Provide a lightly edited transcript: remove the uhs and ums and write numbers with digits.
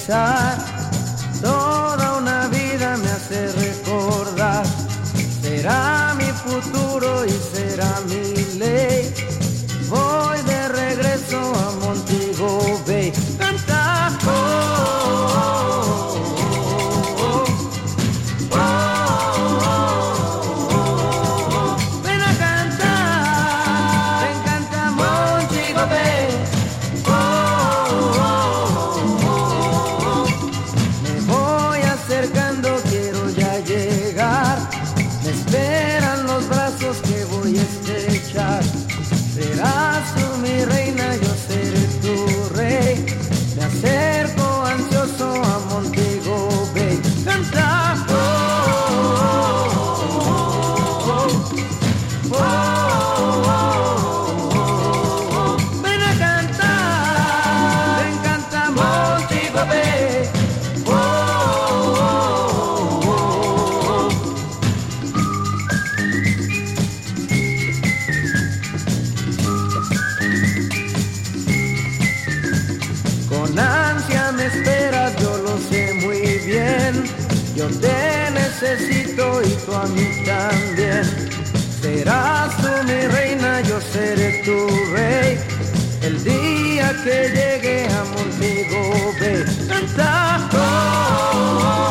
besar. Toda una vida me hace recordar. Será mi futuro y será mi ley. Voy de regreso a Montego Bay. Canta, oh, oh, oh, oh, oh, oh. Ven a cantar, me encanta Montego Bay. Oh, oh, oh, oh. Me voy acercando, quiero ya llegar. Me esperan los brazos que voy a estrechar. Serás tú mi reina, yo seré tu rey. Me acerco ansioso a Montego Bay. Canta, oh, oh, oh, oh, oh. Ven a cantar, me encanta Montego Bay. Con ansia me esperas, yo lo sé muy bien. Yo te necesito y tú a mí también. Serás tú mi reina, yo seré tu rey. El día que llegue a Montego Bay. Canta, oh, oh, oh.